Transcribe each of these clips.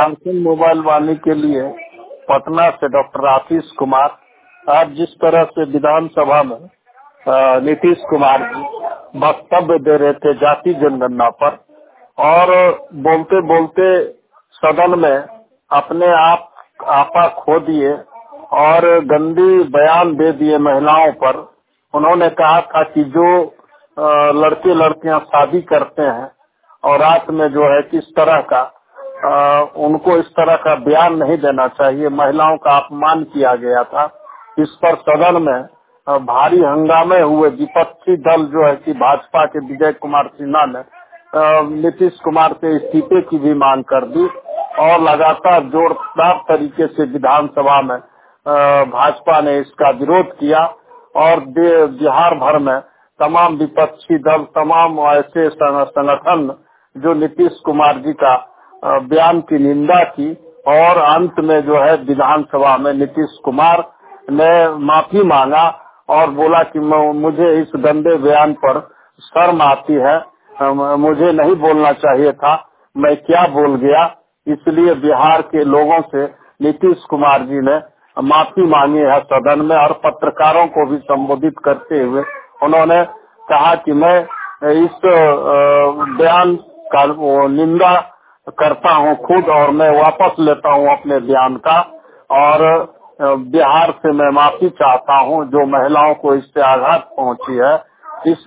Jharkhand mobile वाणी के लिए पटना से डॉक्टर आशीष कुमार। आज जिस तरह से विधानसभा में नीतीश कुमार जी वक्तव्य दे रहे थे जाति जनगणना पर, और बोलते बोलते सदन में अपने आपा खो दिए और गंदी बयान दे दिए महिलाओं पर। उन्होंने कहा था कि जो लड़के लड़कियां शादी करते हैं और रात में जो है किस तरह का उनको इस तरह का बयान नहीं देना चाहिए, महिलाओं का अपमान किया गया था। इस पर सदन में भारी हंगामे हुए। विपक्षी दल जो है कि भाजपा के विजय कुमार सिन्हा ने नीतीश कुमार से इस्तीफे की भी मांग कर दी और लगातार जोरदार तरीके से विधानसभा में भाजपा ने इसका विरोध किया और बिहार भर में तमाम विपक्षी दल, तमाम ऐसे संगठन जो नीतीश कुमार जी का बयान की निंदा की, और अंत में जो है विधानसभा में नीतीश कुमार ने माफी मांगा और बोला कि मुझे इस गंदे बयान पर शर्म आती है, मुझे नहीं बोलना चाहिए था, मैं क्या बोल गया। इसलिए बिहार के लोगों से नीतीश कुमार जी ने माफी मांगी है सदन में, और पत्रकारों को भी संबोधित करते हुए उन्होंने कहा कि मैं इस बयान का निंदा करता हूं खुद, और मैं वापस लेता हूं अपने बयान का, और बिहार से मैं माफी चाहता हूं जो महिलाओं को इससे आघात पहुंची है। इस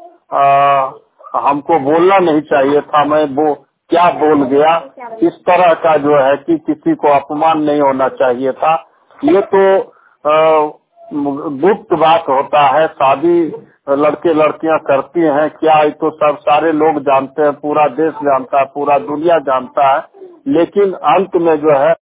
हमको बोलना नहीं चाहिए था, मैं वो क्या बोल गया, इस तरह का जो है कि किसी को अपमान नहीं होना चाहिए था। ये तो गुप्त बात होता है, शादी लड़के लड़कियां करती हैं क्या, ये तो सब सारे लोग जानते हैं, पूरा देश जानता है, पूरा दुनिया जानता है, लेकिन अंत में जो है